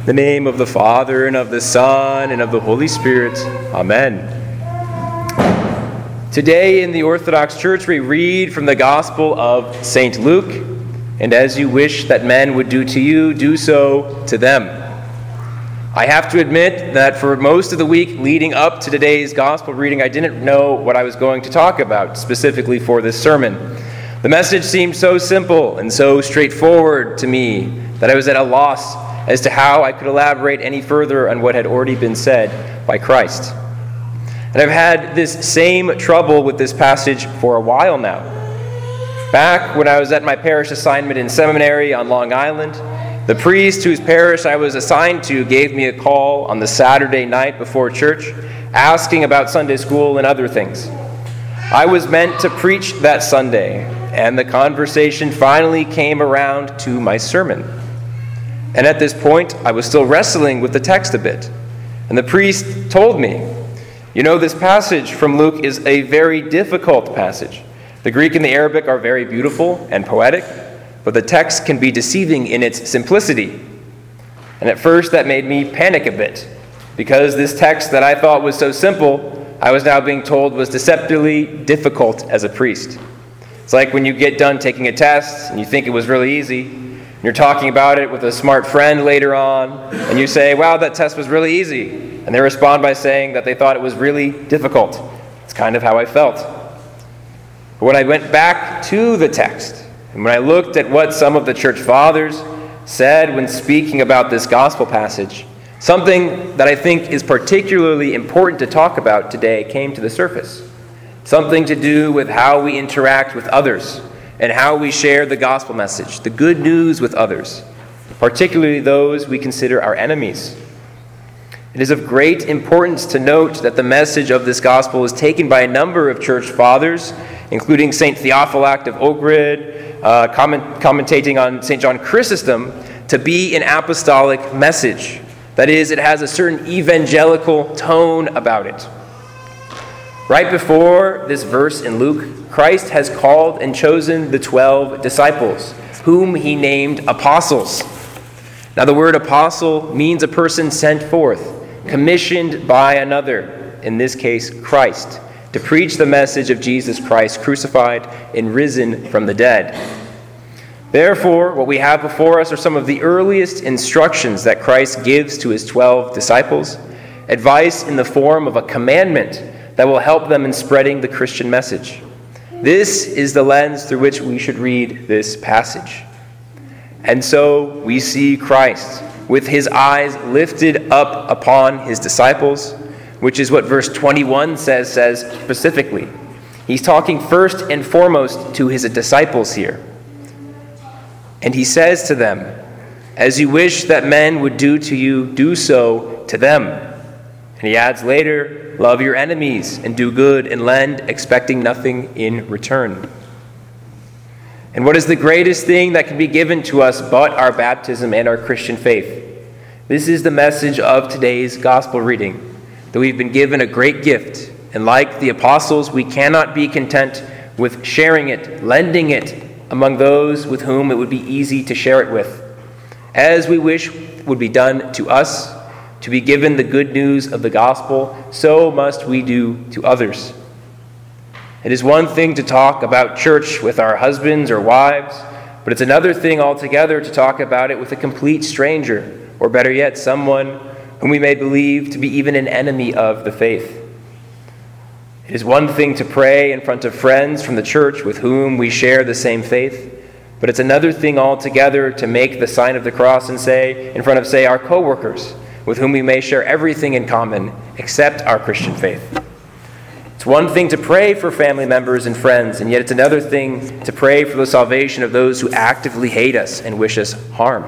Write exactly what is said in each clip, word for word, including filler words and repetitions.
In the name of the Father, and of the Son, and of the Holy Spirit. Amen. Today in the Orthodox Church we read from the Gospel of Saint Luke, and as you wish that men would do to you, do so to them. I have to admit that for most of the week leading up to today's Gospel reading, I didn't know what I was going to talk about specifically for this sermon. The message seemed so simple and so straightforward to me that I was at a loss as to how I could elaborate any further on what had already been said by Christ. And I've had this same trouble with this passage for a while now. Back when I was at my parish assignment in seminary on Long Island, the priest whose parish I was assigned to gave me a call on the Saturday night before church, asking about Sunday school and other things. I was meant to preach that Sunday, and the conversation finally came around to my sermon. And at this point, I was still wrestling with the text a bit. And the priest told me, you know, this passage from Luke is a very difficult passage. The Greek and the Arabic are very beautiful and poetic, but the text can be deceiving in its simplicity. And at first that made me panic a bit, because this text that I thought was so simple, I was now being told was deceptively difficult as a priest. It's like when you get done taking a test and you think it was really easy, you're talking about it with a smart friend later on, and you say, wow, that test was really easy. And they respond by saying that they thought it was really difficult. It's kind of how I felt. But when I went back to the text, and when I looked at what some of the church fathers said when speaking about this gospel passage, something that I think is particularly important to talk about today came to the surface. Something to do with how we interact with others, and how we share the gospel message, the good news with others, particularly those we consider our enemies. It is of great importance to note that the message of this gospel is taken by a number of church fathers, including Saint Theophylact of Ohrid, uh, comment, commentating on Saint John Chrysostom, to be an apostolic message. That is, it has a certain evangelical tone about it. Right before this verse in Luke, Christ has called and chosen the twelve disciples, whom he named apostles. Now the word apostle means a person sent forth, commissioned by another, in this case Christ, to preach the message of Jesus Christ crucified and risen from the dead. Therefore, what we have before us are some of the earliest instructions that Christ gives to his twelve disciples, advice in the form of a commandment that will help them in spreading the Christian message. This is the lens through which we should read this passage. And so we see Christ with his eyes lifted up upon his disciples, which is what verse twenty-one says, says specifically. He's talking first and foremost to his disciples here. And he says to them, as you wish that men would do to you, do so to them. And he adds later, love your enemies and do good and lend, expecting nothing in return. And what is the greatest thing that can be given to us but our baptism and our Christian faith? This is the message of today's gospel reading, that we've been given a great gift, and like the apostles, we cannot be content with sharing it, lending it among those with whom it would be easy to share it with, as we wish would be done to us. To be given the good news of the gospel, so must we do to others. It is one thing to talk about church with our husbands or wives, but it's another thing altogether to talk about it with a complete stranger, or better yet, someone whom we may believe to be even an enemy of the faith. It is one thing to pray in front of friends from the church with whom we share the same faith, but it's another thing altogether to make the sign of the cross and say, in front of, say, our co-workers, with whom we may share everything in common except our Christian faith. It's one thing to pray for family members and friends, and yet it's another thing to pray for the salvation of those who actively hate us and wish us harm.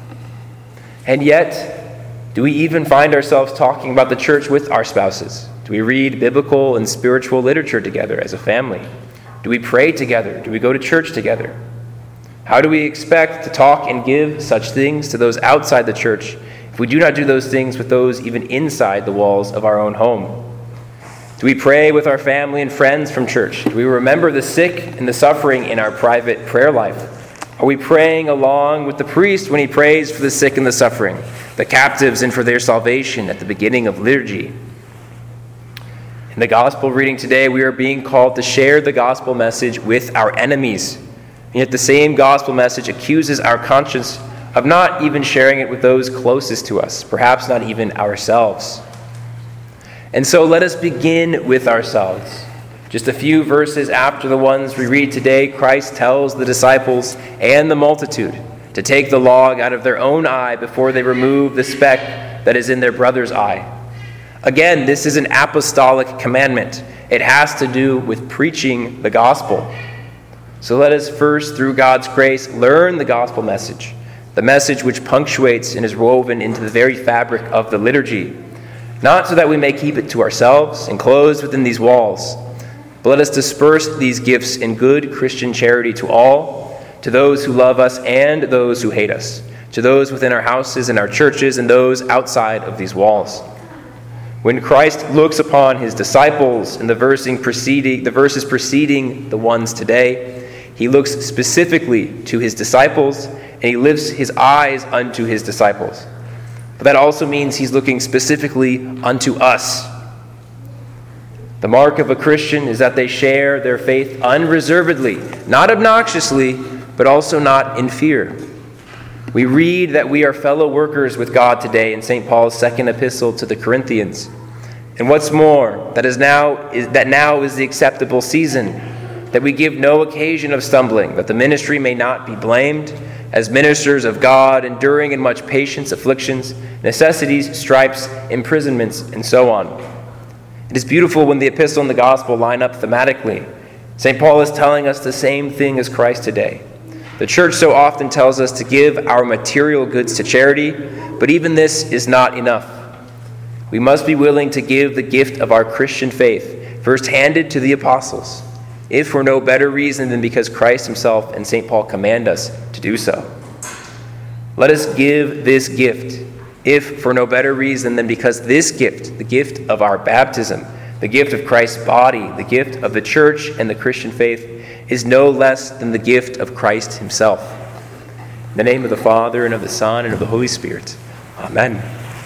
And yet, do we even find ourselves talking about the church with our spouses? Do we read biblical and spiritual literature together as a family? Do we pray together? Do we go to church together? How do we expect to talk and give such things to those outside the church if we do not do those things with those even inside the walls of our own home? Do we pray with our family and friends from church? Do we remember the sick and the suffering in our private prayer life? Are we praying along with the priest when he prays for the sick and the suffering, the captives and for their salvation at the beginning of liturgy? In the gospel reading today, we are being called to share the gospel message with our enemies. And yet the same gospel message accuses our conscience of not even sharing it with those closest to us, perhaps not even ourselves. And so let us begin with ourselves. Just a few verses after the ones we read today, Christ tells the disciples and the multitude to take the log out of their own eye before they remove the speck that is in their brother's eye. Again, this is an apostolic commandment. It has to do with preaching the gospel. So let us first, through God's grace, learn the gospel message, the message which punctuates and is woven into the very fabric of the liturgy, not so that we may keep it to ourselves, enclosed within these walls, but let us disperse these gifts in good Christian charity to all, to those who love us and those who hate us, to those within our houses and our churches and those outside of these walls. When Christ looks upon his disciples in the, versing preceding, the verses preceding the ones today, he looks specifically to his disciples and he lifts his eyes unto his disciples. But that also means he's looking specifically unto us. The mark of a Christian is that they share their faith unreservedly, not obnoxiously, but also not in fear. We read that we are fellow workers with God today in Saint Paul's second epistle to the Corinthians. And what's more, that is now is that now is the acceptable season, that we give no occasion of stumbling, that the ministry may not be blamed, as ministers of God, enduring in much patience afflictions, necessities, stripes, imprisonments, and so on. It is beautiful when the epistle and the gospel line up thematically. Saint Paul is telling us the same thing as Christ today. The church so often tells us to give our material goods to charity, but even this is not enough. We must be willing to give the gift of our Christian faith, first handed to the apostles, if for no better reason than because Christ himself and Saint Paul command us to do so. Let us give this gift, if for no better reason than because this gift, the gift of our baptism, the gift of Christ's body, the gift of the church and the Christian faith, is no less than the gift of Christ himself. In the name of the Father, and of the Son, and of the Holy Spirit. Amen.